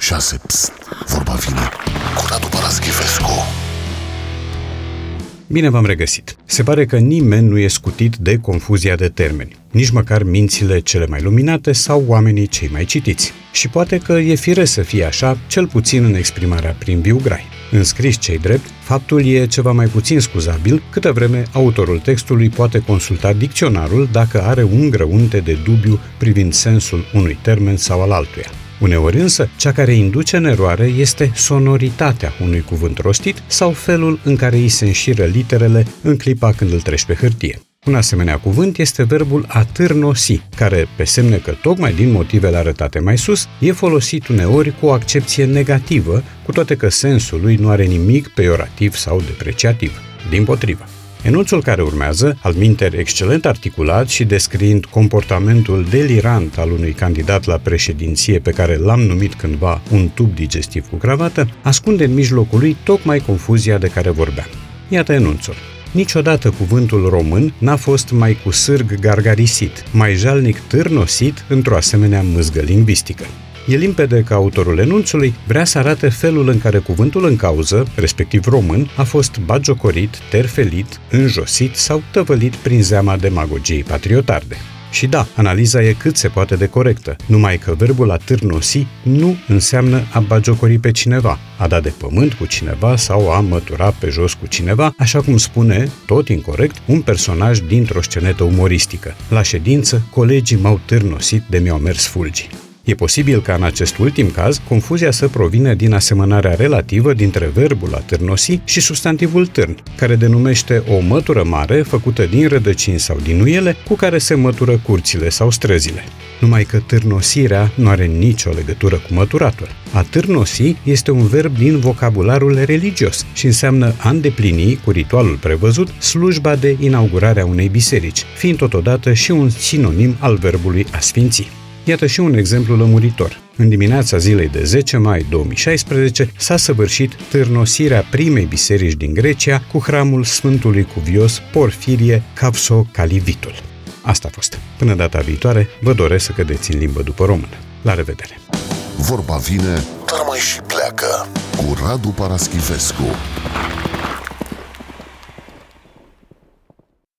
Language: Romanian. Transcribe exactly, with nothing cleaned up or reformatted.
șase. Psst, vorba vine cu Radu Paraschivescu. Bine v-am regăsit. Se pare că nimeni nu e scutit de confuzia de termeni, nici măcar mințile cele mai luminate sau oamenii cei mai citiți. Și poate că e firesc să fie așa, cel puțin în exprimarea prin viu grai. Înscris ce-i drept, faptul e ceva mai puțin scuzabil, câtă vreme autorul textului poate consulta dicționarul dacă are un grăunte de dubiu privind sensul unui termen sau al altuia. Uneori însă, cea care induce în eroare este sonoritatea unui cuvânt rostit sau felul în care îi se înșiră literele în clipa când îl treci pe hârtie. Un asemenea cuvânt este verbul a târnosi, care, pe semne că tocmai din motivele arătate mai sus, e folosit uneori cu o accepție negativă, cu toate că sensul lui nu are nimic peiorativ sau depreciativ. Dimpotrivă. Enunțul care urmează, altminteri excelent articulat și descriind comportamentul delirant al unui candidat la președinție pe care l-am numit cândva un tub digestiv cu cravată, ascunde în mijlocul lui tocmai confuzia de care vorbeam. Iată enunțul. Niciodată cuvântul român n-a fost mai cu sârg gargarisit, mai jalnic târnosit într-o asemenea mâzgă lingvistică. E limpede că autorul enunțului vrea să arate felul în care cuvântul în cauză, respectiv român, a fost bagiocorit, terfelit, înjosit sau tăvălit prin zeama demagogiei patriotarde. Și da, analiza e cât se poate de corectă, numai că verbul a târnosi nu înseamnă a bagiocori pe cineva, a da de pământ cu cineva sau a mătura pe jos cu cineva, așa cum spune, tot incorect, un personaj dintr-o scenetă umoristică. La ședință, colegii m-au târnosit de mi-au mers fulgii. E posibil ca în acest ultim caz confuzia să provină din asemănarea relativă dintre verbul a târnosi și substantivul târn, care denumește o mătură mare făcută din rădăcini sau din uiele cu care se mătură curțile sau străzile. Numai că târnosirea nu are nicio legătură cu măturatul. A târnosi este un verb din vocabularul religios și înseamnă a îndeplini, cu ritualul prevăzut, slujba de inaugurare a unei biserici, fiind totodată și un sinonim al verbului a sfinți. Iată și un exemplu lămuritor. În dimineața zilei de zece mai două mii șaisprezece s-a săvârșit târnosirea primei biserici din Grecia cu hramul Sfântului Cuvios Porfirie Kavsokalivitul. Asta a fost. Până data viitoare, vă doresc să cădeți în limbă după română. La revedere! Vorba vine, dar mai și pleacă cu Radu Paraschivescu.